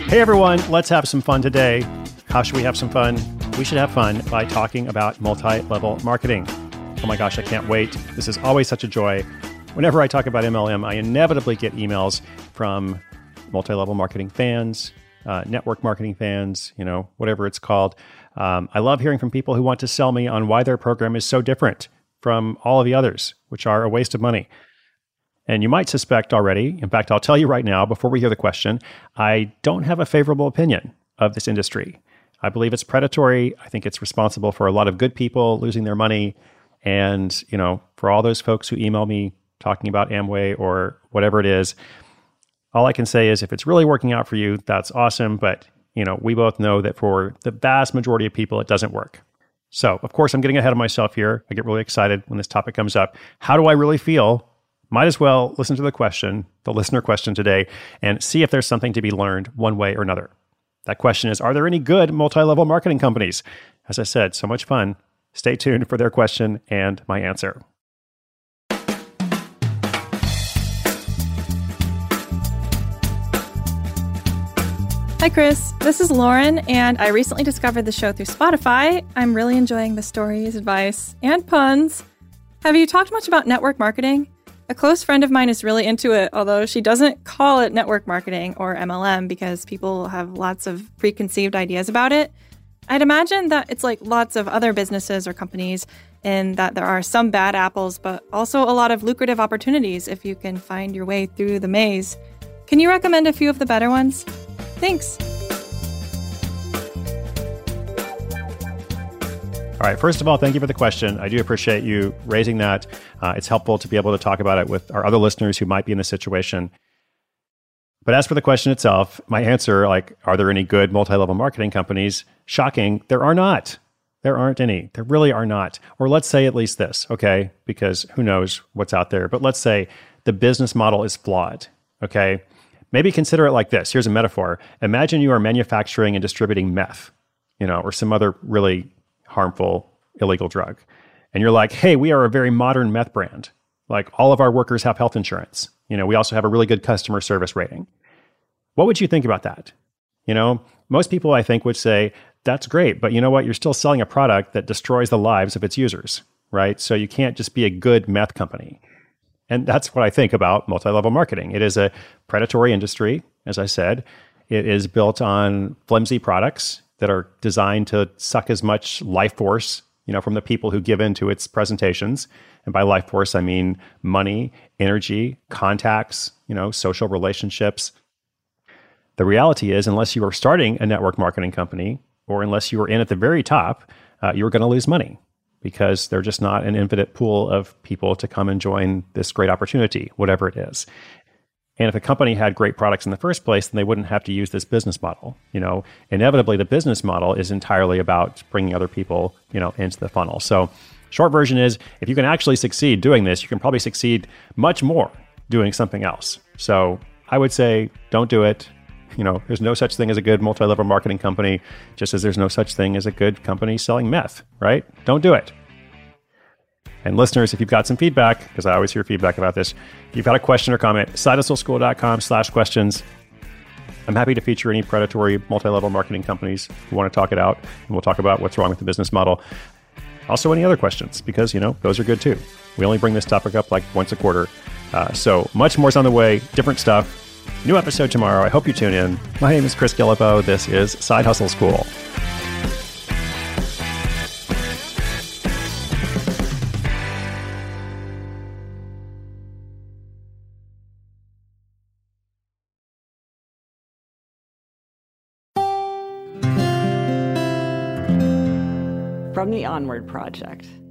Hey everyone, let's have some fun today. How should we have some fun? We should have fun by talking about multi-level marketing. Oh my gosh, I can't wait. This is always such a joy. Whenever I talk about MLM, I inevitably get emails from multi-level marketing fans, network marketing fans, whatever it's called. I love hearing from people who want to sell me on why their program is so different from all of the others, which are a waste of money. And you might suspect already, in fact, I'll tell you right now, before we hear the question, I don't have a favorable opinion of this industry. I believe it's predatory. I think it's responsible for a lot of good people losing their money. And, for all those folks who email me talking about Amway or whatever it is, all I can say is if it's really working out for you, that's awesome. But, we both know that for the vast majority of people, it doesn't work. So, of course, I'm getting ahead of myself here. I get really excited when this topic comes up. How do I really feel? Might as well listen to the listener question today, and see if there's something to be learned one way or another. That question is, are there any good multi-level marketing companies? As I said, so much fun. Stay tuned for their question and my answer. Hi, Chris. This is Lauren, and I recently discovered the show through Spotify. I'm really enjoying the stories, advice, and puns. Have you talked much about network marketing? A close friend of mine is really into it, although she doesn't call it network marketing or MLM because people have lots of preconceived ideas about it. I'd imagine that it's like lots of other businesses or companies in that there are some bad apples, but also a lot of lucrative opportunities if you can find your way through the maze. Can you recommend a few of the better ones? Thanks. All right. First of all, thank you for the question. I do appreciate you raising that. It's helpful to be able to talk about it with our other listeners who might be in this situation. But as for the question itself, my answer, are there any good multi-level marketing companies? Shocking, there are not. There aren't any. There really are not. Or let's say at least this, okay? Because who knows what's out there. But let's say the business model is flawed, okay? Maybe consider it like this. Here's a metaphor. Imagine you are manufacturing and distributing meth, or some other really harmful, illegal drug. And you're like, hey, we are a very modern meth brand. Like all of our workers have health insurance. We also have a really good customer service rating. What would you think about that? Most people I think would say, that's great, but you know what? You're still selling a product that destroys the lives of its users, right? So you can't just be a good meth company. And that's what I think about multi-level marketing. It is a predatory industry, as I said. It is built on flimsy products that are designed to suck as much life force, from the people who give into its presentations. And by life force, I mean money, energy, contacts, social relationships. The reality is, unless you are starting a network marketing company, or unless you are in at the very top, you're going to lose money because they're just not an infinite pool of people to come and join this great opportunity, whatever it is. And if a company had great products in the first place, then they wouldn't have to use this business model. Inevitably, the business model is entirely about bringing other people, into the funnel. So short version is, if you can actually succeed doing this, you can probably succeed much more doing something else. So I would say, don't do it. There's no such thing as a good multi-level marketing company, just as there's no such thing as a good company selling meth, right? Don't do it. And listeners, if you've got some feedback, because I always hear feedback about this, if you've got a question or comment, sidehustleschool.com/questions. I'm happy to feature any predatory multi-level marketing companies who want to talk it out, and we'll talk about what's wrong with the business model. Also, any other questions, because, those are good too. We only bring this topic up like once a quarter. So much more is on the way, different stuff. New episode tomorrow. I hope you tune in. My name is Chris Guillebeau. This is Side Hustle School. From the Onward Project.